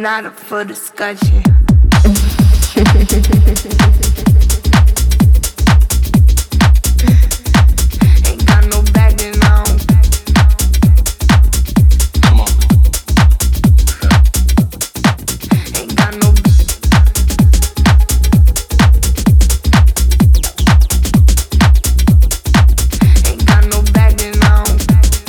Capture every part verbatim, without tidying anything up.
not up for discussion. Ain't got no bagging on. Come on. Ain't got no. Ain't got no bagging on.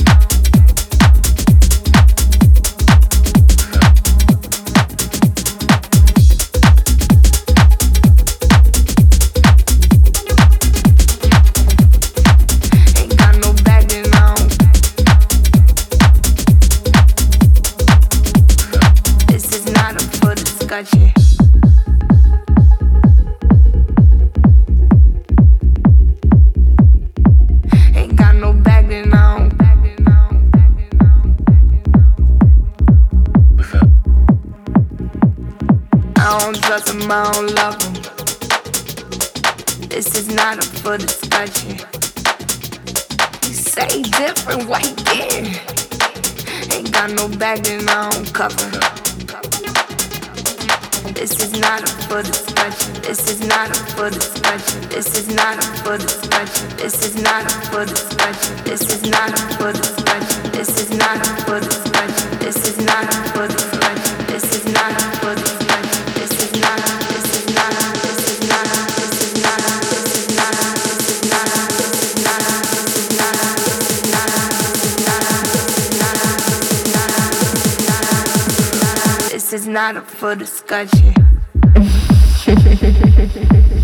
Discussion. Ain't got no bagging on. I don't trust them, I don't love them. This is not up for discussion. You say different, white yeah. Ain't got no bagging on cover. This is not up for discussion. This is not up for discussion. This is not up for discussion. This is not up for discussion. This is not up for discussion. This is not up for discussion. This is not up for discussion. This is not up for discussion. This is not up. This is not up. This is not up. This is not up. This is not up. This is not up. This is not up. This is not up. This is not up. This is not up for discussion.